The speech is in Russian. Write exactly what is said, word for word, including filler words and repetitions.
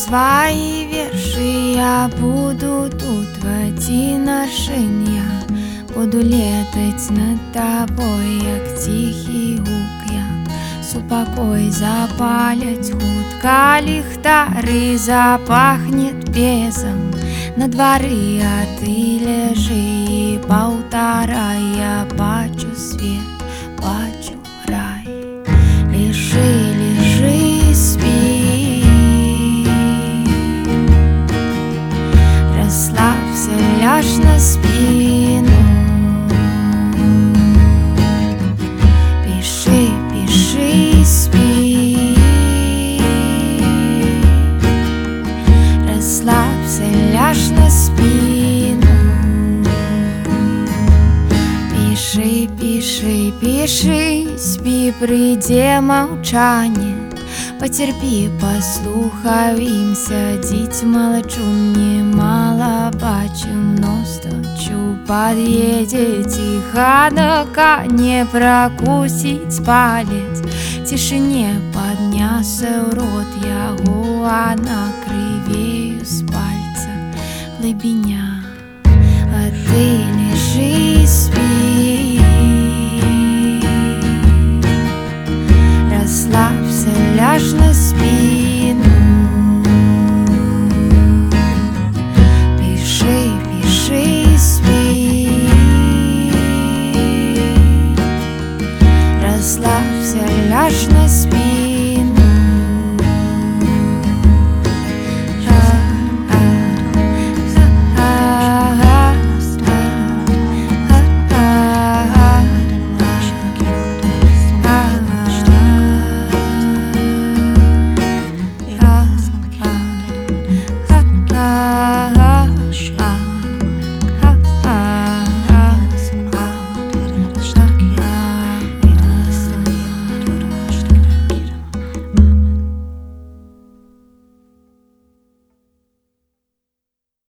свої вірші я буду тут в один аршин. Я буду летать над тобой, як тихий гук. Я супокой запалять хутка ліхтари, запахнет бесом на дворы, а ты лежи и полтора. Я бачу свет, бачу рай. Лежи, лежи и спи, расслабься, ляжь на спину. Пиши, пиши и спи, расслабься, ляжь на спину. Пиши, пиши, пиши, спи, прийде молчание. Потерпи, послухаемся, дітьма лечу, немало бачим, но сточу. Подъедет тихо на коне, прокусить палец, тишине поднялся в рот яго, а на